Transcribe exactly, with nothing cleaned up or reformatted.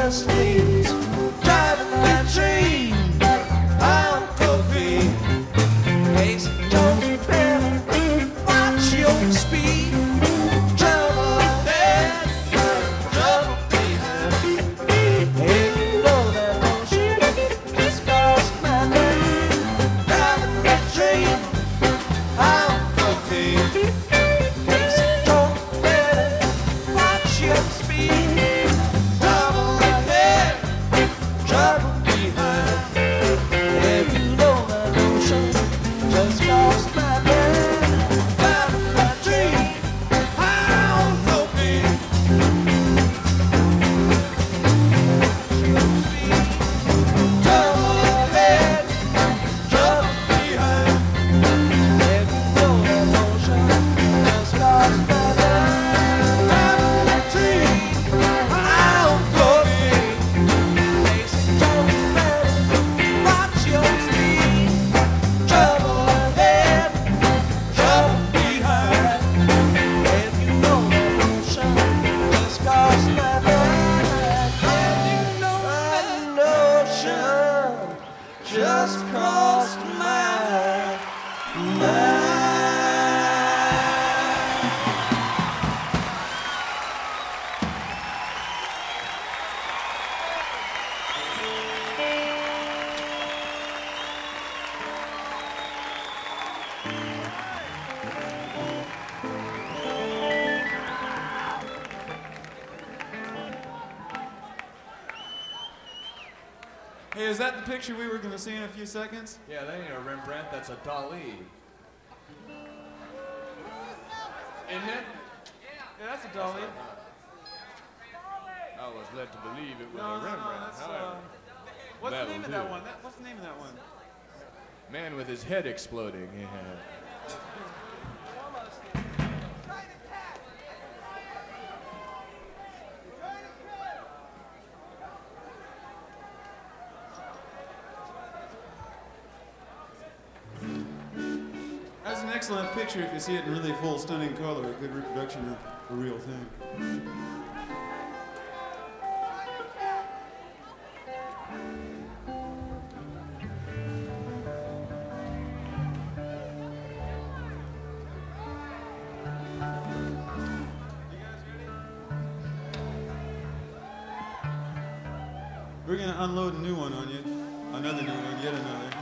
just leaves. Driving that train, I'm coffee. Hey, don't better watch your speed. Trouble ahead, trouble behind. Hey, you know that motion just cost my name. Driving that train, I'm coffee. Hey, don't better watch your speed. Trouble ahead, trouble behind. Hey, you know that motion just cost my name. Driving that train, I'm coffee. Trouble ahead, trouble behind. Hey, you know that motion just cost my name. Driving that train, I'm coffee. Hey, don't better watch your speed. Trouble ahead, trouble behind. And you know that motion just cost my mind. And you know that notion just cost my mind. Hey, is that the picture we were going to see in a few seconds? Yeah, that ain't a Rembrandt, that's a Dali. Isn't it? Yeah, that's a Dali. I was led to believe it was No, a no, no, Rembrandt. that's, However, uh, what's the that'll name of do. that one? That, what's the name of that one? Man with his head exploding. Yeah. That's an excellent picture if you see it in really full, stunning color, a good reproduction of a real thing. We're gonna unload a new one on you. Another new one, yet another.